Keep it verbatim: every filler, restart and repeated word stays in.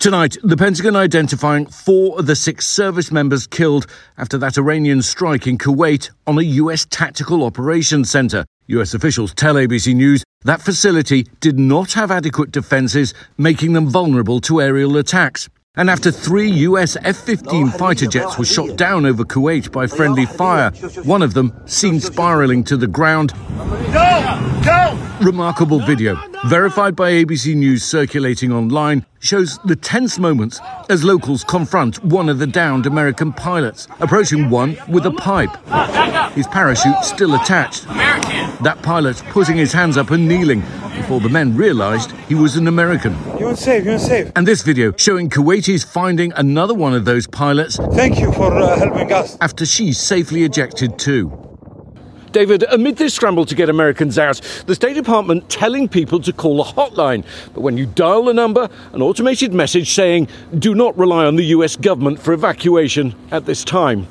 Tonight, the Pentagon identifying four of the six service members killed after that Iranian strike in Kuwait on a U S tactical operations centre. U S officials tell A B C News that facility did not have adequate defences, making them vulnerable to aerial attacks. And after three U S F fifteen fighter jets were shot down over Kuwait by friendly fire, one of them seen spiralling to the ground. No! No! Remarkable video, verified by A B C News circulating online, shows the tense moments as locals confront one of the downed American pilots, approaching one with a pipe. His parachute still attached. That pilot putting his hands up and kneeling before the men realised he was an American. You're safe, you're safe. And this video showing Kuwaitis finding another one of those pilots. Thank you for uh, helping us. After she's safely ejected too. David, amid this scramble to get Americans out, the State Department telling people to call a hotline. But when you dial the number, an automated message saying, do not rely on the U S government for evacuation at this time.